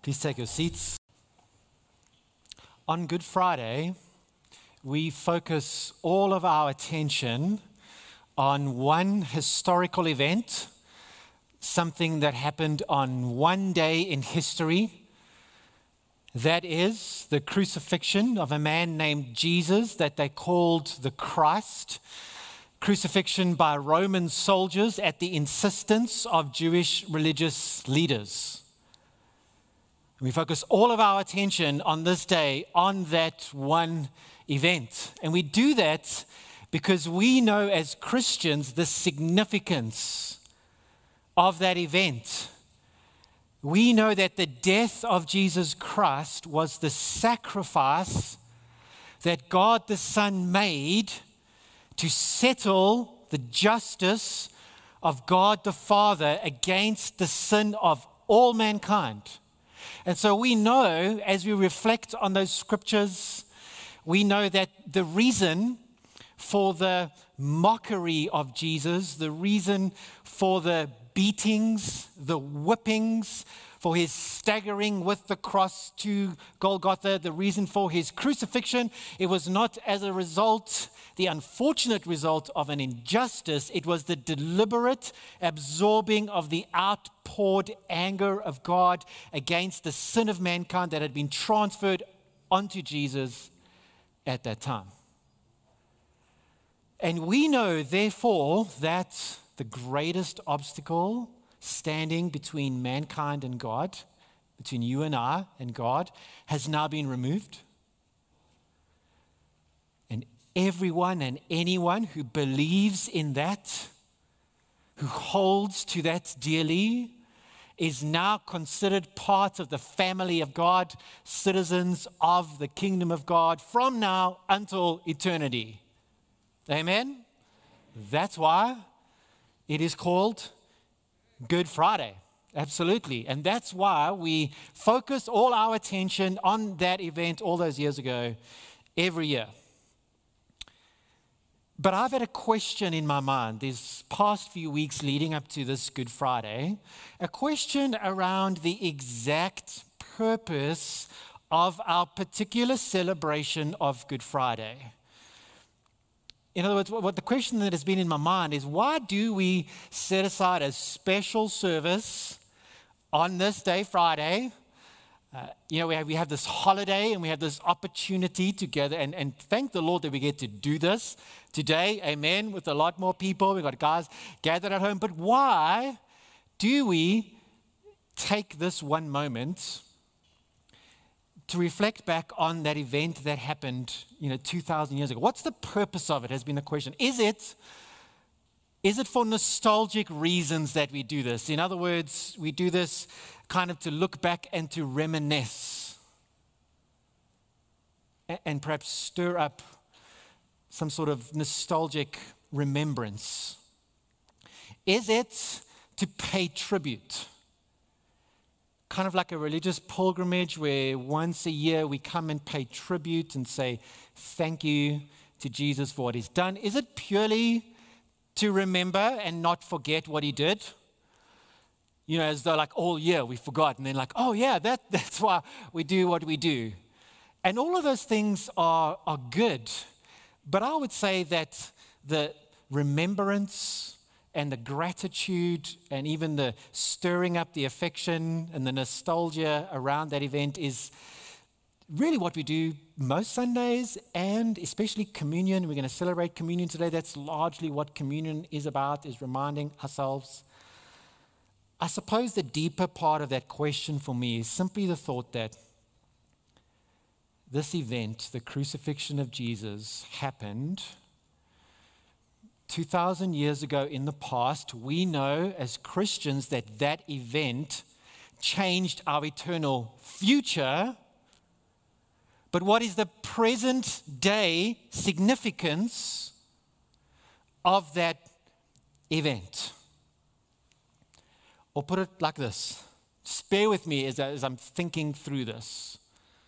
Please take your seats. On Good Friday, we focus all of our attention on one historical event, something that happened on one day in history. That is the crucifixion of a man named Jesus that they called the Christ. Crucifixion by Roman soldiers at the insistence of Jewish religious leaders. We focus all of our attention on this day, on that one event. And we do that because we know as Christians the significance of that event. We know that the death of Jesus Christ was the sacrifice that God the Son made to settle the justice of God the Father against the sin of all mankind. And so we know, as we reflect on those scriptures, we know that the reason for the mockery of Jesus, the reason for the beatings, the whippings, for his staggering with the cross to Golgotha, the reason for his crucifixion, it was not as a result, the unfortunate result of an injustice. It was the deliberate absorbing of the outpoured anger of God against the sin of mankind that had been transferred onto Jesus at that time. And we know, therefore, that the greatest obstacle standing between mankind and God, between you and I and God, has now been removed. And everyone and anyone who believes in that, who holds to that dearly, is now considered part of the family of God, citizens of the kingdom of God from now until eternity. Amen? That's why it is called Good Friday. Absolutely. And that's why we focus all our attention on that event all those years ago, every year. But I've had a question in my mind these past few weeks leading up to this Good Friday, a question around the exact purpose of our particular celebration of Good Friday. In other words, what the question that has been in my mind is, why do we set aside a special service on this day, Friday? We have this holiday and we have this opportunity together, and thank the Lord that we get to do this today, amen, with a lot more people. We've got guys gathered at home. But why do we take this one moment to reflect back on that event that happened, 2,000 years ago? What's the purpose of it has been the question. Is it for nostalgic reasons that we do this? In other words, we do this kind of to look back and to reminisce and perhaps stir up some sort of nostalgic remembrance? Is it to pay tribute? Kind of like a religious pilgrimage where once a year we come and pay tribute and say thank you to Jesus for what he's done. Is it purely to remember and not forget what he did? As though like all year we forgot and then like, oh yeah, that's why we do what we do. And all of those things are good. But I would say that the remembrance and the gratitude and even the stirring up the affection and the nostalgia around that event is really what we do most Sundays, and especially communion. We're going to celebrate communion today. That's largely what communion is about, is reminding ourselves. I suppose the deeper part of that question for me is simply the thought that this event, the crucifixion of Jesus, happened 2,000 years ago in the past. We know as Christians that that event changed our eternal future. But what is the present day significance of that event? Or put it like this. Just bear with me as I'm thinking through this.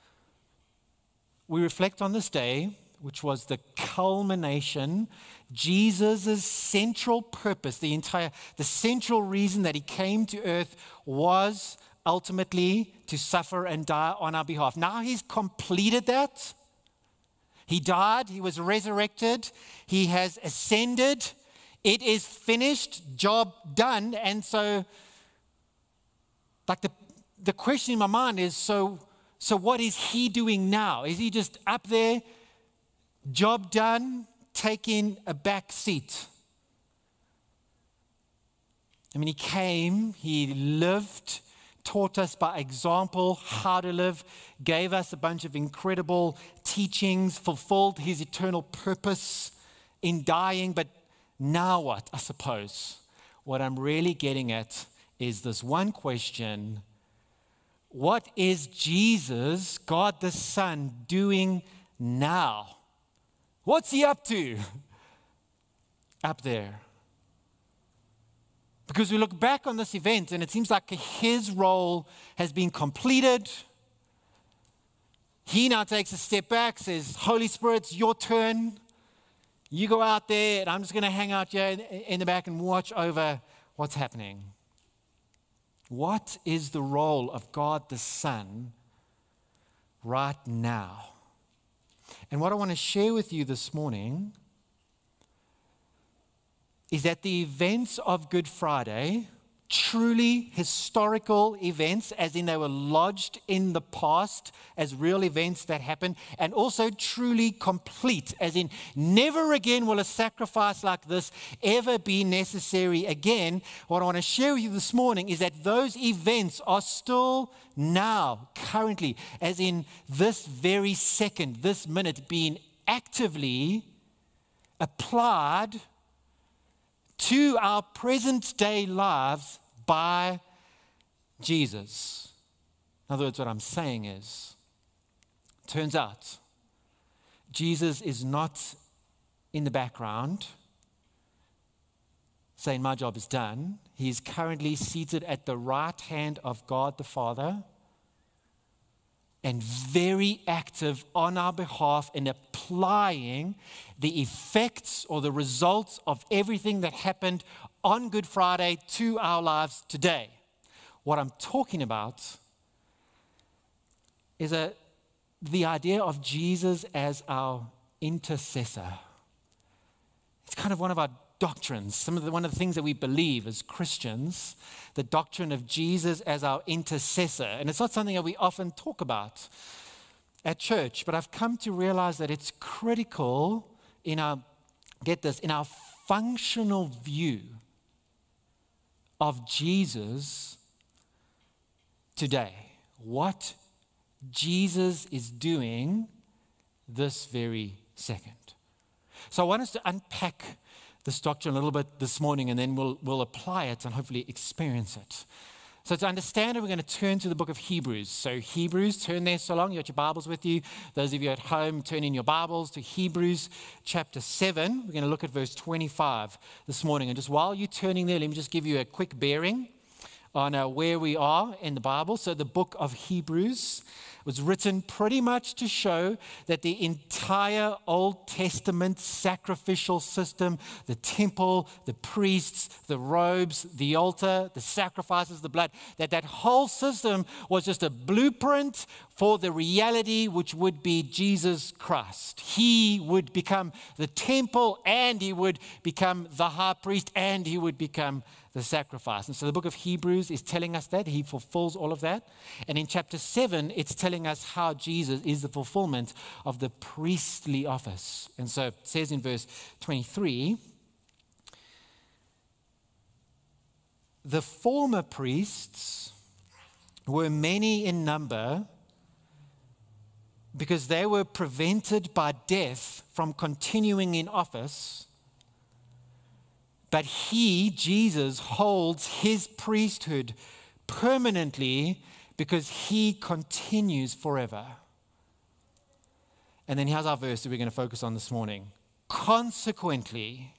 We reflect on this day, which was the culmination, Jesus' central purpose, the central reason that he came to earth was ultimately to suffer and die on our behalf. Now he's completed that. He died, he was resurrected, he has ascended. It is finished, job done. And so, like the question in my mind is, so what is he doing now? Is he just up there, job done, taking a back seat? I mean, he came, he lived, taught us by example how to live, gave us a bunch of incredible teachings, fulfilled his eternal purpose in dying. But now what, I suppose? What I'm really getting at is this one question: what is Jesus, God the Son, doing now? What's he up to up there? Because we look back on this event and it seems like his role has been completed. He now takes a step back, says, Holy Spirit, it's your turn. You go out there and I'm just going to hang out here in the back and watch over what's happening. What is the role of God the Son right now? And what I want to share with you this morning is that the events of Good Friday, truly historical events, as in they were lodged in the past as real events that happened, and also truly complete, as in never again will a sacrifice like this ever be necessary again. What I want to share with you this morning is that those events are still now, currently, as in this very second, this minute, being actively applied to our present day lives by Jesus. In other words, what I'm saying is, turns out, Jesus is not in the background saying, my job is done. He is currently seated at the right hand of God the Father and very active on our behalf in applying the effects or the results of everything that happened on Good Friday to our lives today. What I'm talking about is the idea of Jesus as our intercessor. It's kind of one of our doctrines, one of the things that we believe as Christians, the doctrine of Jesus as our intercessor. And it's not something that we often talk about at church, but I've come to realize that it's critical in our functional view of Jesus today. What Jesus is doing this very second. So I want us to unpack this doctrine a little bit this morning, and then we'll apply it and hopefully experience it. So to understand it, we're going to turn to the book of Hebrews. So Hebrews, turn there so long. You got your Bibles with you. Those of you at home, turn in your Bibles to Hebrews chapter 7. We're going to look at verse 25 this morning. And just while you're turning there, let me just give you a quick bearing on where we are in the Bible. So the book of Hebrews was written pretty much to show that the entire Old Testament sacrificial system, the temple, the priests, the robes, the altar, the sacrifices, the blood, that whole system was just a blueprint for the reality which would be Jesus Christ. He would become the temple, and he would become the high priest, and he would become the sacrifice. And so the book of Hebrews is telling us that he fulfills all of that. And in chapter 7, it's telling us how Jesus is the fulfillment of the priestly office. And so it says in verse 23, the former priests were many in number because they were prevented by death from continuing in office. But he, Jesus, holds his priesthood permanently because he continues forever. And then here's our verse that we're going to focus on this morning. Consequently,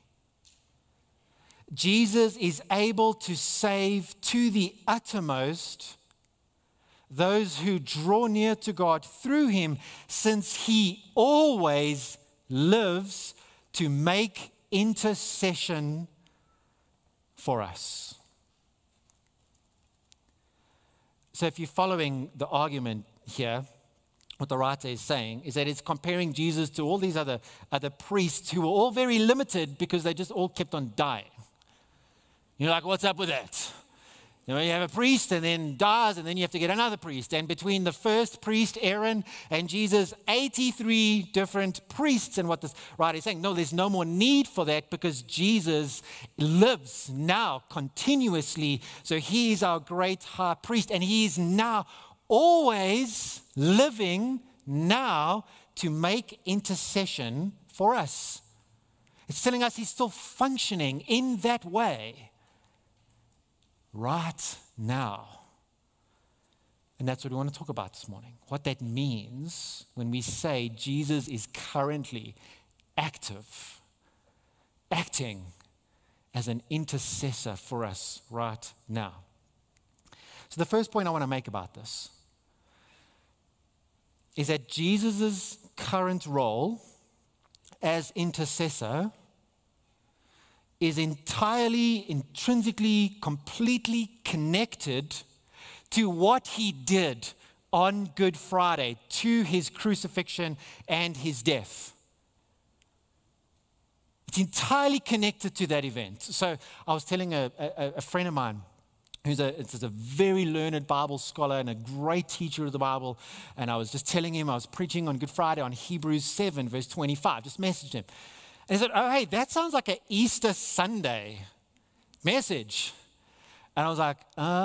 Jesus is able to save to the uttermost those who draw near to God through him, since he always lives to make intercession for us. So if you're following the argument here, what the writer is saying is that it's comparing Jesus to all these other priests who were all very limited because they just all kept on dying. You're like, what's up with that? You know, you have a priest and then dies, and then you have to get another priest. And between the first priest, Aaron, and Jesus, 83 different priests. And what this writer is saying, no, there's no more need for that because Jesus lives now continuously. So he's our great high priest, and he's now always living now to make intercession for us. It's telling us he's still functioning in that way right now. And that's what we want to talk about this morning. What that means when we say Jesus is currently active, acting as an intercessor for us right now. So the first point I want to make about this is that Jesus' current role as intercessor is entirely, intrinsically, completely connected to what he did on Good Friday, to his crucifixion and his death. It's entirely connected to that event. So I was telling a friend of mine, who's a very learned Bible scholar and a great teacher of the Bible. And I was just telling him, I was preaching on Good Friday on Hebrews 7, verse 25. Just messaged him. And he said, oh, hey, that sounds like an Easter Sunday message. And I was like,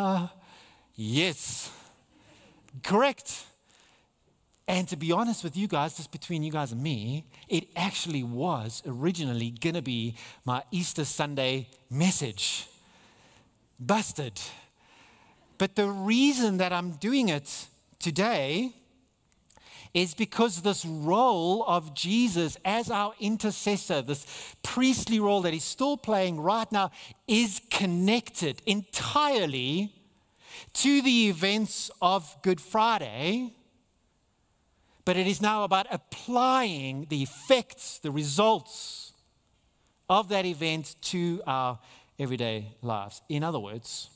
yes, correct. And to be honest with you guys, just between you guys and me, it actually was originally going to be my Easter Sunday message. Busted. But the reason that I'm doing it today is because this role of Jesus as our intercessor, this priestly role that he's still playing right now, is connected entirely to the events of Good Friday. But it is now about applying the effects, the results of that event to our everyday lives. In other words,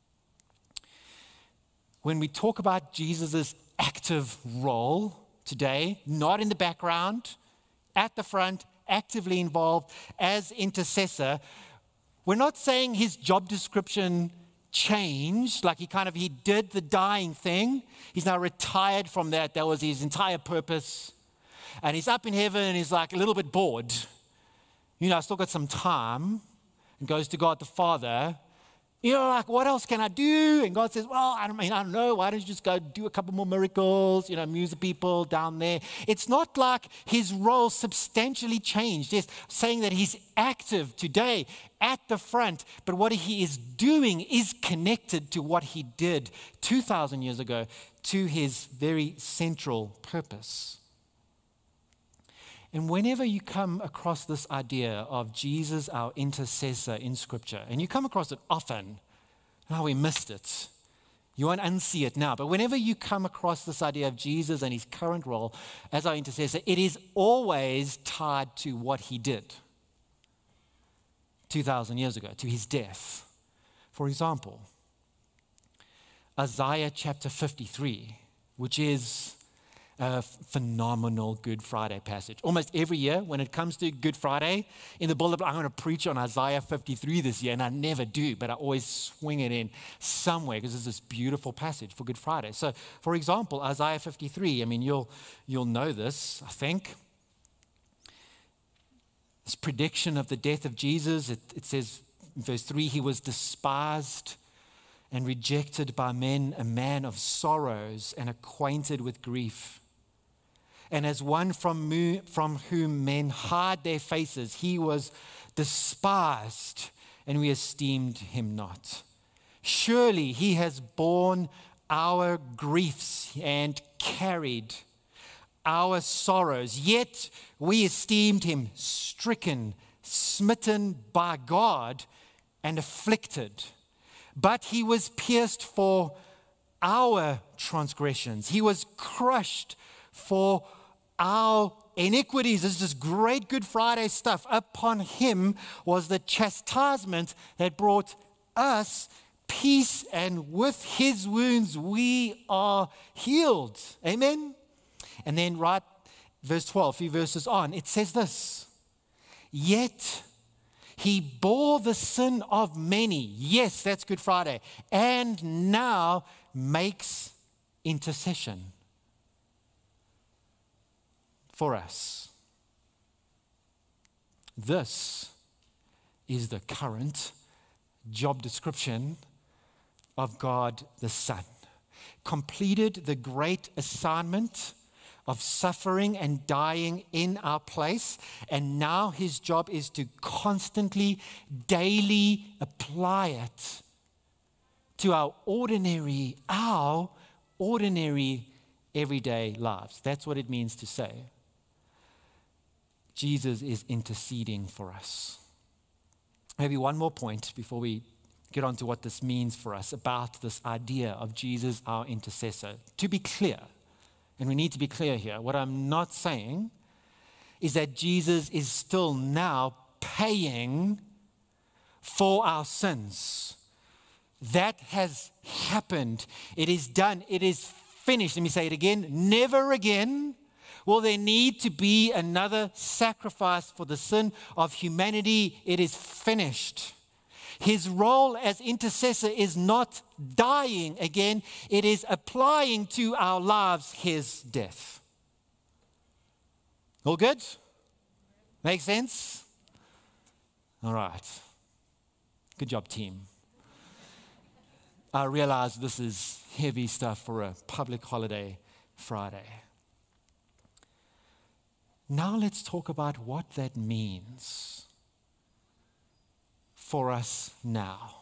when we talk about Jesus' active role today, not in the background, at the front, actively involved as intercessor, we're not saying his job description changed, like he did the dying thing. He's now retired from that. That was his entire purpose. And he's up in heaven and he's like a little bit bored. You know, I still got some time. And goes to God the Father, you know, like, what else can I do? And God says, well, I don't know. Why don't you just go do a couple more miracles, you know, amuse the people down there? It's not like his role substantially changed. Yes, saying that he's active today at the front, but what he is doing is connected to what he did 2,000 years ago, to his very central purpose. And whenever you come across this idea of Jesus, our intercessor in Scripture, and you come across it often, we missed it. You won't unsee it now. But whenever you come across this idea of Jesus and his current role as our intercessor, it is always tied to what he did 2,000 years ago, to his death. For example, Isaiah chapter 53, which is a phenomenal Good Friday passage. Almost every year when it comes to Good Friday, in the bulletin, I'm going to preach on Isaiah 53 this year, and I never do, but I always swing it in somewhere because it's this beautiful passage for Good Friday. So, for example, Isaiah 53, I mean, you'll know this, I think. This prediction of the death of Jesus, it says in verse 3, he was despised and rejected by men, a man of sorrows and acquainted with grief. And as one from whom men hide their faces, he was despised, and we esteemed him not. Surely he has borne our griefs and carried our sorrows, yet we esteemed him stricken, smitten by God, and afflicted. But he was pierced for our transgressions. He was crushed for our iniquities. This is just great Good Friday stuff. Upon him was the chastisement that brought us peace, and with his wounds we are healed. Amen? And then verse 12, a few verses on, it says this, yet he bore the sin of many. Yes, that's Good Friday. And now makes intercession for us. This is the current job description of God the Son. Completed the great assignment of suffering and dying in our place, and now his job is to constantly, daily apply it to our ordinary, everyday lives. That's what it means to say Jesus is interceding for us. Maybe one more point before we get on to what this means for us about this idea of Jesus, our intercessor. To be clear, and we need to be clear here, what I'm not saying is that Jesus is still now paying for our sins. That has happened. It is done. It is finished. Let me say it again. Never again will there need to be another sacrifice for the sin of humanity. It is finished. His role as intercessor is not dying again. It is applying to our lives his death. All good? Make sense? All right. Good job, team. I realize this is heavy stuff for a public holiday Friday. Now let's talk about what that means for us now.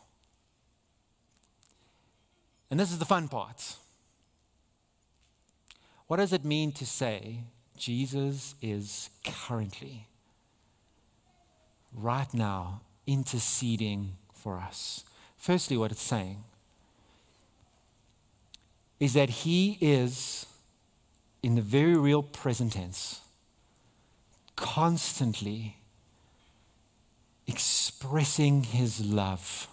And this is the fun part. What does it mean to say Jesus is currently, right now, interceding for us? Firstly, what it's saying is that he is, in the very real present tense, constantly expressing his love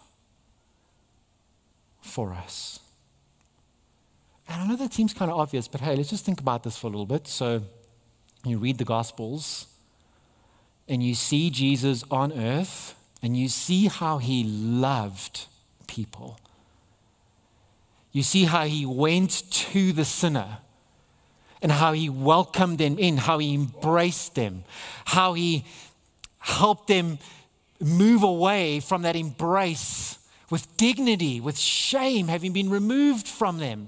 for us. And I know that seems kind of obvious, but hey, let's just think about this for a little bit. So you read the Gospels and you see Jesus on earth and you see how he loved people. You see how he went to the sinner and how he welcomed them in, how he embraced them, how he helped them move away from that embrace with dignity, with shame having been removed from them.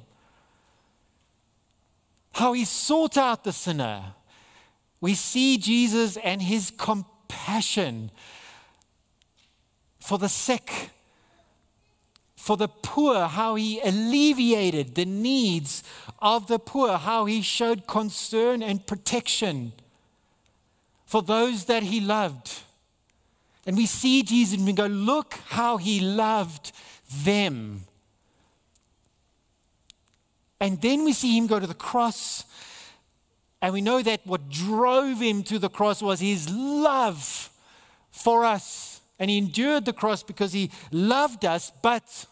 How he sought out the sinner. We see Jesus and his compassion for the sick, for the poor, how he alleviated the needs of the poor, how he showed concern and protection for those that he loved. And we see Jesus and we go, look how he loved them. And then we see him go to the cross, and we know that what drove him to the cross was his love for us. And he endured the cross because he loved us, but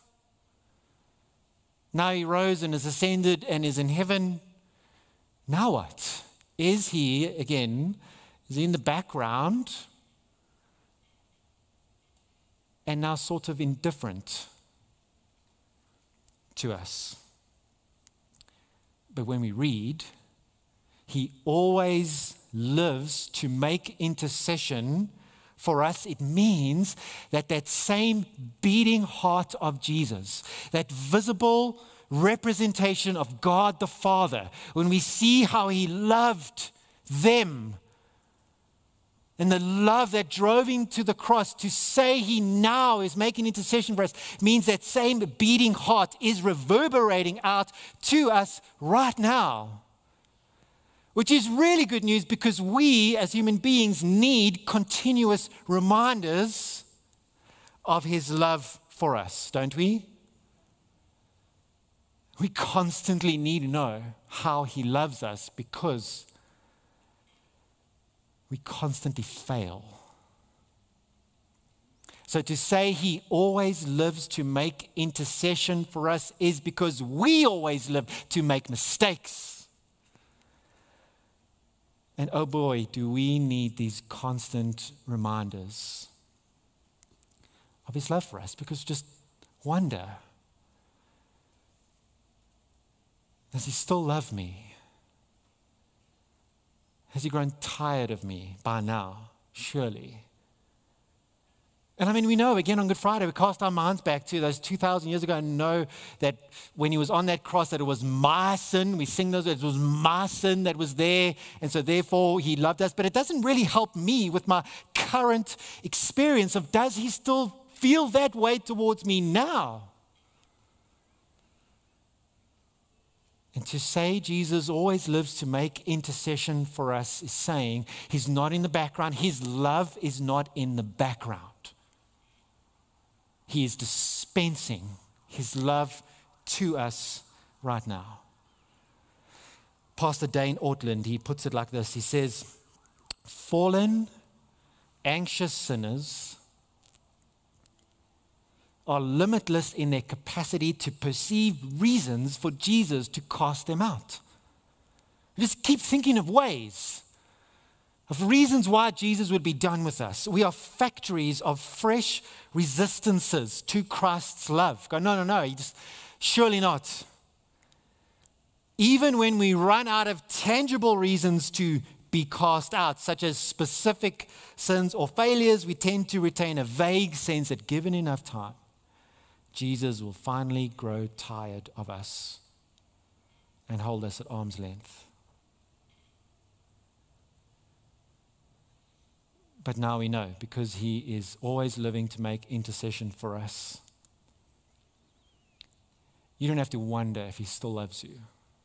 now he rose and has ascended and is in heaven. Now what? Is he in the background and now sort of indifferent to us? But when we read, he always lives to make intercession for us. It means that same beating heart of Jesus, that visible representation of God the Father, when we see how he loved them and the love that drove him to the cross, to say he now is making intercession for us means that same beating heart is reverberating out to us right now. Which is really good news because we as human beings need continuous reminders of his love for us, don't we? We constantly need to know how he loves us because we constantly fail. So to say he always lives to make intercession for us is because we always live to make mistakes. And oh boy, do we need these constant reminders of his love for us, because just wonder, does he still love me? Has he grown tired of me by now? Surely. And I mean, we know, again, on Good Friday, we cast our minds back to those 2,000 years ago and know that when he was on that cross, that it was my sin. We sing those, it was my sin that was there. And so therefore, he loved us. But it doesn't really help me with my current experience of, does he still feel that way towards me now? And to say Jesus always lives to make intercession for us is saying he's not in the background. His love is not in the background. He is dispensing his love to us right now. Pastor Dane Ortland, he puts it like this. He says, fallen, anxious sinners are limitless in their capacity to perceive reasons for Jesus to cast them out. Just keep thinking of ways, of reasons why Jesus would be done with us. We are factories of fresh resistances to Christ's love. Go, no, surely not. Even when we run out of tangible reasons to be cast out, such as specific sins or failures, we tend to retain a vague sense that given enough time, Jesus will finally grow tired of us and hold us at arm's length. But now we know, because he is always living to make intercession for us. You don't have to wonder if he still loves you.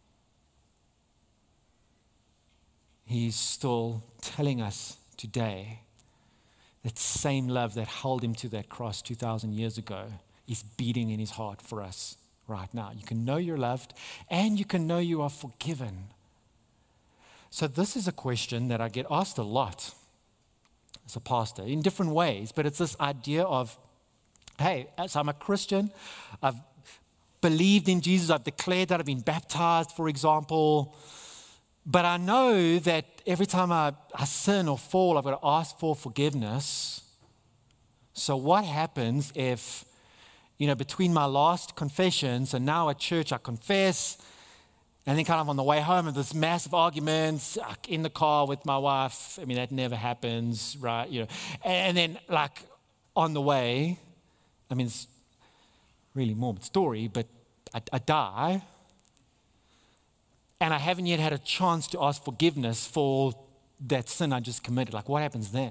He's still telling us today that same love that held him to that cross 2,000 years ago is beating in his heart for us right now. You can know you're loved and you can know you are forgiven. So this is a question that I get asked a lot as a pastor in different ways, but it's this idea of, hey, as I'm a Christian, I've believed in Jesus, I've declared that I've been baptized, for example, but I know that every time I sin or fall, I've got to ask for forgiveness. So what happens if, between my last confessions and now at church I confess, and then kind of on the way home of this massive argument in the car with my wife. I mean, that never happens, right? And then on the way, I mean, it's really a morbid story, but I die. And I haven't yet had a chance to ask forgiveness for that sin I just committed. What happens then?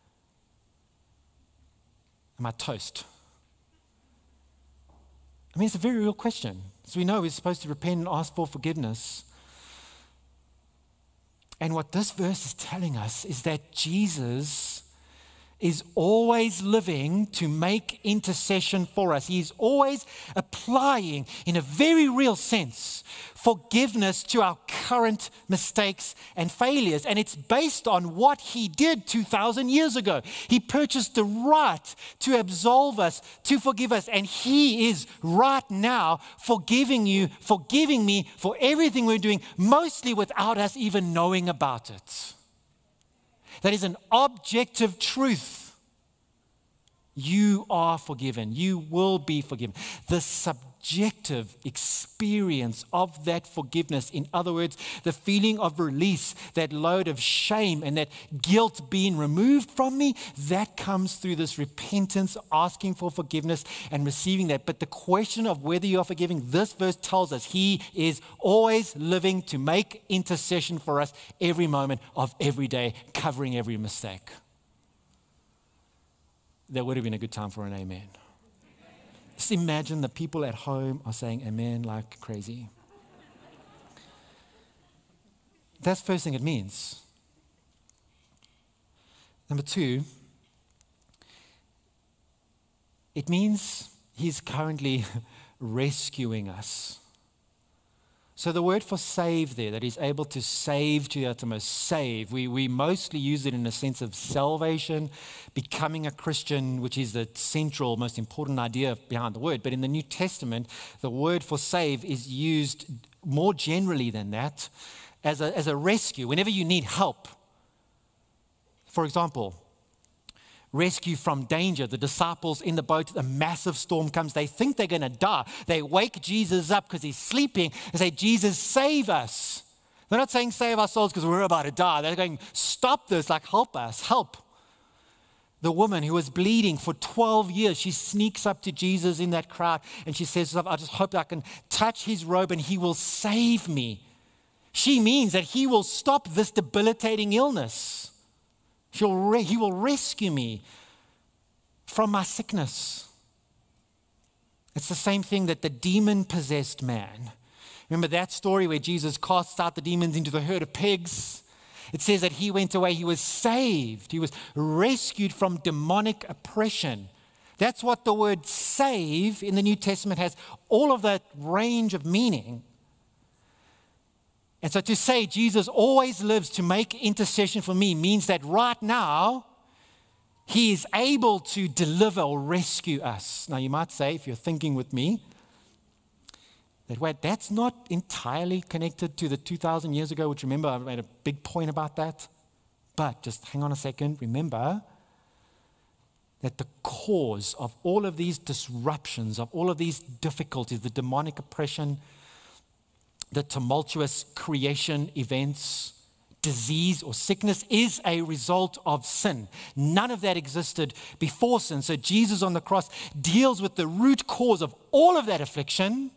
Am I toast? I mean, it's a very real question. So we know we're supposed to repent and ask for forgiveness. And what this verse is telling us is that Jesus is always living to make intercession for us. He is always applying, in a very real sense, forgiveness to our current mistakes and failures. And it's based on what he did 2,000 years ago. He purchased the right to absolve us, to forgive us. And he is right now forgiving you, forgiving me for everything we're doing, mostly without us even knowing about it. That is an objective truth. You are forgiven. You will be forgiven. The subjective experience of that forgiveness, in other words, the feeling of release, that load of shame and that guilt being removed from me, that comes through this repentance, asking for forgiveness and receiving that. But the question of whether you are forgiving, this verse tells us he is always living to make intercession for us every moment of every day, covering every mistake. That would have been a good time for an amen. Just imagine the people at home are saying amen like crazy. That's the first thing it means. Number two, it means he's currently rescuing us. So the word for save there, that he's able to save to the uttermost, save, we mostly use it in a sense of salvation, becoming a Christian, which is the central, most important idea behind the word. But in the New Testament, the word for save is used more generally than that as a rescue, whenever you need help. For example, rescue from danger. The disciples in the boat, a massive storm comes. They think they're going to die. They wake Jesus up because he's sleeping and say, Jesus, save us. They're not saying save our souls because we're about to die. They're going, stop this, like help us, help. The woman who was bleeding for 12 years, she sneaks up to Jesus in that crowd and she says, I just hope I can touch his robe and he will save me. She means that he will stop this debilitating illness. He will rescue me from my sickness. It's the same thing that the demon-possessed man. Remember that story where Jesus casts out the demons into the herd of pigs? It says that he went away, he was saved, he was rescued from demonic oppression. That's what the word save in the New Testament has, all of that range of meaning. And so to say Jesus always lives to make intercession for me means that right now, he is able to deliver or rescue us. Now you might say, if you're thinking with me, that wait, that's not entirely connected to the 2,000 years ago, which remember I made a big point about that. But just hang on a second, remember that the cause of all of these disruptions, of all of these difficulties, the demonic oppression, the tumultuous creation events, disease or sickness is a result of sin. None of that existed before sin. So Jesus on the cross deals with the root cause of all of that affliction,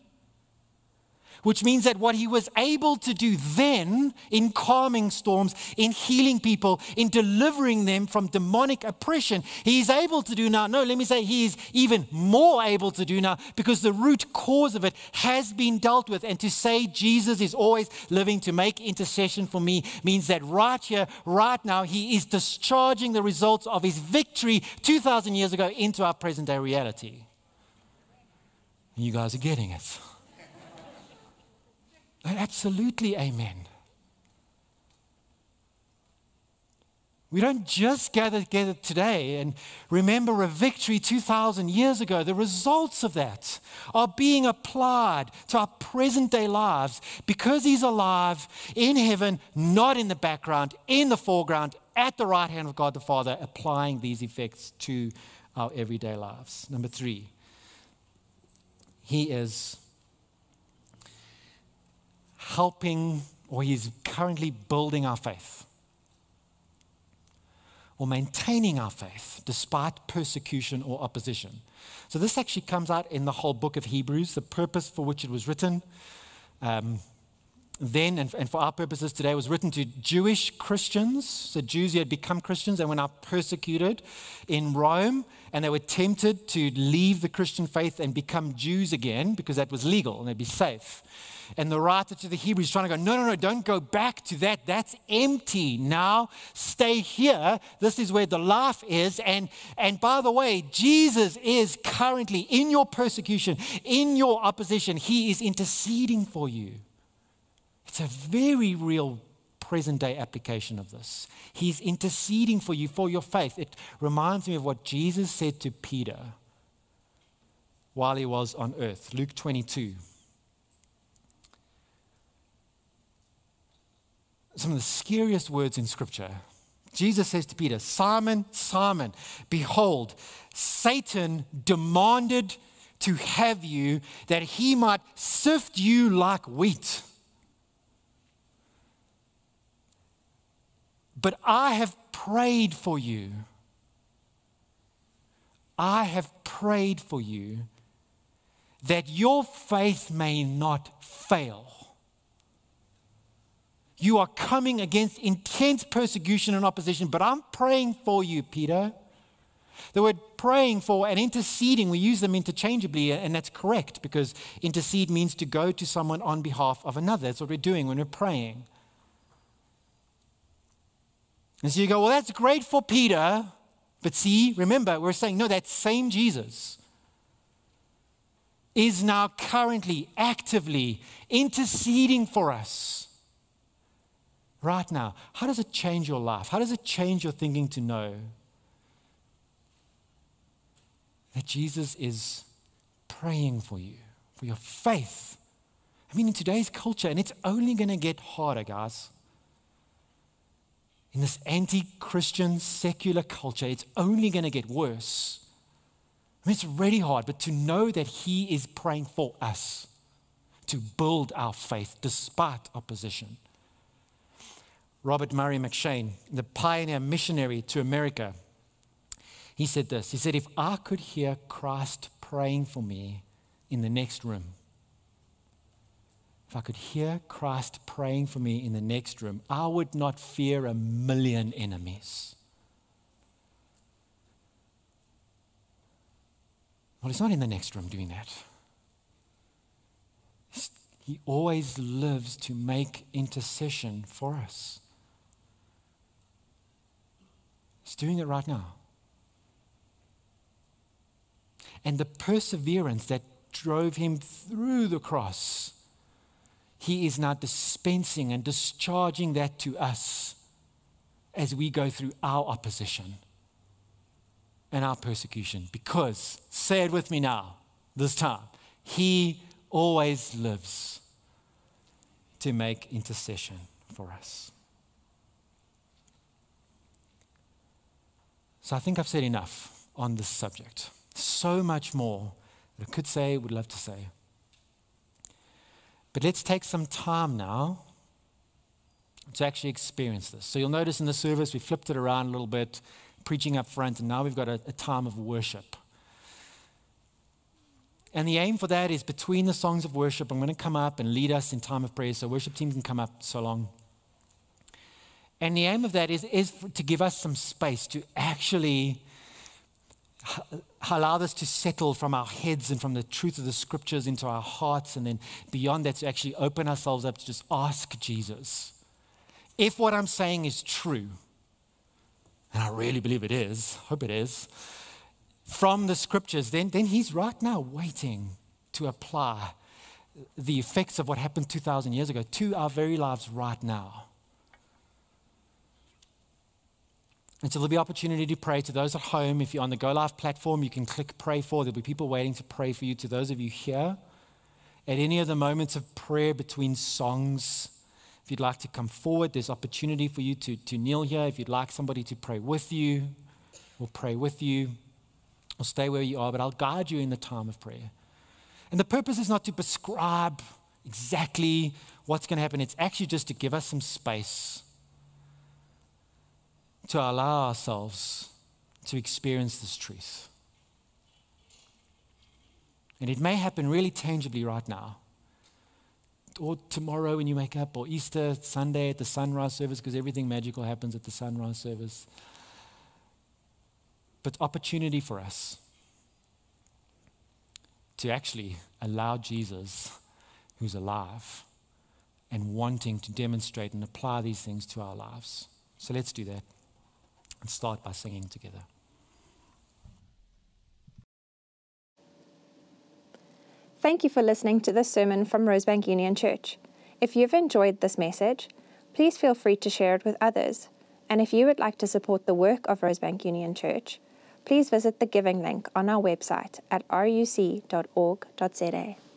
which means that what he was able to do then in calming storms, in healing people, in delivering them from demonic oppression, he's able to do now. No, let me say he is even more able to do now because the root cause of it has been dealt with. And to say Jesus is always living to make intercession for me means that right here, right now, he is discharging the results of his victory 2,000 years ago into our present day reality. And you guys are getting it. Absolutely, amen. We don't just gather together today and remember a victory 2,000 years ago. The results of that are being applied to our present day lives because he's alive in heaven, not in the background, in the foreground, at the right hand of God the Father, applying these effects to our everyday lives. Number 3, he is helping, or he's currently building our faith or maintaining our faith despite persecution or opposition. So this actually comes out in the whole book of Hebrews, the purpose for which it was written then and for our purposes today was written to Jewish Christians, so Jews who had become Christians and were now persecuted in Rome, and they were tempted to leave the Christian faith and become Jews again because that was legal and they'd be safe. And the writer to the Hebrews trying to go, no, don't go back to that. That's empty. Now stay here. This is where the life is. And by the way, Jesus is currently in your persecution, in your opposition. He is interceding for you. It's a very real present day application of this. He's interceding for you, for your faith. It reminds me of what Jesus said to Peter while he was on earth. Luke 22. Some of the scariest words in Scripture. Jesus says to Peter, Simon, Simon, behold, Satan demanded to have you that he might sift you like wheat. But I have prayed for you. I have prayed for you that your faith may not fail. You are coming against intense persecution and opposition, but I'm praying for you, Peter. The word praying for and interceding, we use them interchangeably, and that's correct because intercede means to go to someone on behalf of another. That's what we're doing when we're praying. And so you go, well, that's great for Peter, but see, remember, we're saying, no, that same Jesus is now currently, actively interceding for us. Right now. How does it change your life? How does it change your thinking to know that Jesus is praying for you, for your faith? I mean, in today's culture, and it's only going to get harder, guys. In this anti-Christian, secular culture, it's only going to get worse. I mean, it's really hard, but to know that He is praying for us to build our faith despite opposition. Robert Murray McCheyne, the pioneer missionary to America, he said this. He said, if I could hear Christ praying for me in the next room, if I could hear Christ praying for me in the next room, I would not fear 1,000,000 enemies. Well, He's not in the next room doing that. He always lives to make intercession for us. He's doing it right now. And the perseverance that drove Him through the cross, He is now dispensing and discharging that to us as we go through our opposition and our persecution. Because, say it with me now, this time, He always lives to make intercession for us. So I think I've said enough on this subject. So much more that I could say, would love to say. But let's take some time now to actually experience this. So you'll notice in the service we flipped it around a little bit, preaching up front, and now we've got a time of worship. And the aim for that is between the songs of worship, I'm going to come up and lead us in time of prayer, so worship team can come up so long. And the aim of that is to give us some space to actually allow this to settle from our heads and from the truth of the scriptures into our hearts, and then beyond that to actually open ourselves up to just ask Jesus, if what I'm saying is true, and I really believe it is, hope it is, from the scriptures, then He's right now waiting to apply the effects of what happened 2,000 years ago to our very lives right now. And so there'll be opportunity to pray to those at home. If you're on the Go Live platform, you can click pray for. There'll be people waiting to pray for you. To those of you here, at any of the moments of prayer between songs, if you'd like to come forward, there's opportunity for you to kneel here. If you'd like somebody to pray with you, we'll pray with you. Or stay where you are, but I'll guide you in the time of prayer. And the purpose is not to prescribe exactly what's going to happen. It's actually just to give us some space to allow ourselves to experience this truth. And it may happen really tangibly right now, or tomorrow when you wake up, or Easter Sunday at the sunrise service, because everything magical happens at the sunrise service. But opportunity for us to actually allow Jesus, who's alive, and wanting to demonstrate and apply these things to our lives. So let's do that and start by singing together. Thank you for listening to this sermon from Rosebank Union Church. If you've enjoyed this message, please feel free to share it with others. And if you would like to support the work of Rosebank Union Church, please visit the giving link on our website at ruc.org.za.